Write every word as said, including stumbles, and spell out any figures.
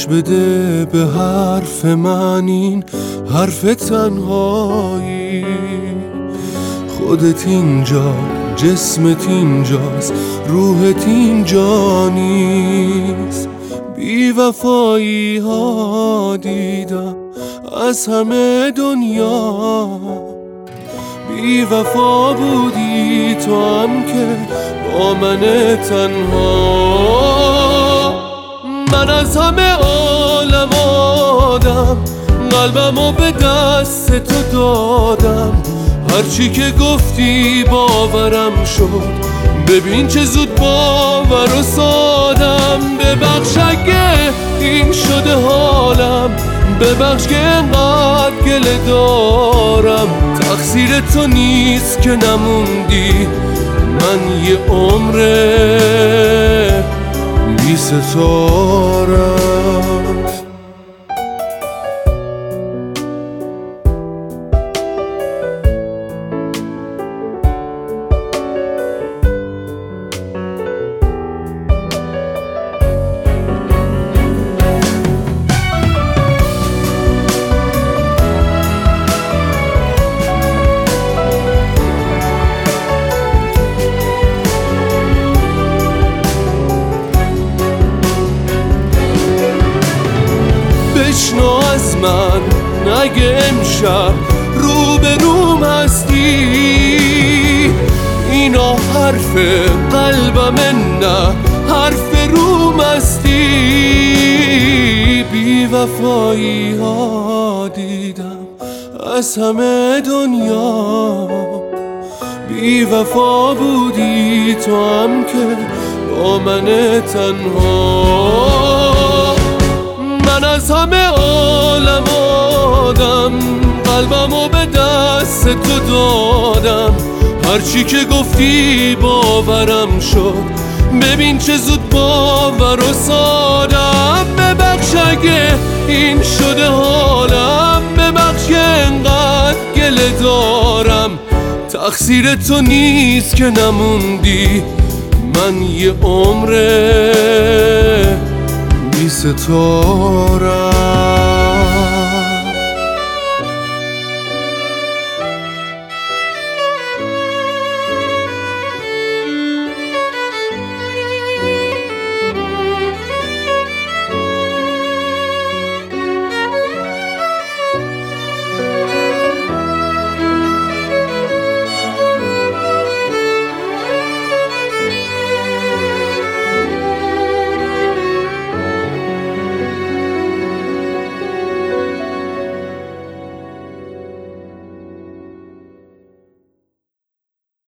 گوش بده به حرف من، این حرف تنهایی. خودت اینجا، جسمت اینجاست، روحت اینجا نیست. بی وفایی ها دیدم از همه دنیا، بی وفا بودی تو هم که با من تنها. من از همه عالم آدم، قلبمو به دست تو دادم. هرچی که گفتی باورم شد، ببین چه زود باور و سادم. ببخش اگه این شده حالم، ببخش که انقدر گله دارم. تقصیر تو نیست که نموندی، من یه عمره بی ستارم. بشنو از من نگه امشب رو به روم هستی. اینا حرف قلبم نه حرف روم هستی. بی وفایی ها دیدم از همه دنیا، بی وفا بودی تو هم که با من تنها. من از همه عالم آدم، قلبمو به دست تو دادم. هرچی که گفتی باورم شد، ببین چه زود باور و سادم. ببخش اگه این شده حالم، ببخش که انقدر گله دارم. تقصیر تو نیست که نموندی، من یه عمره بی ستارم.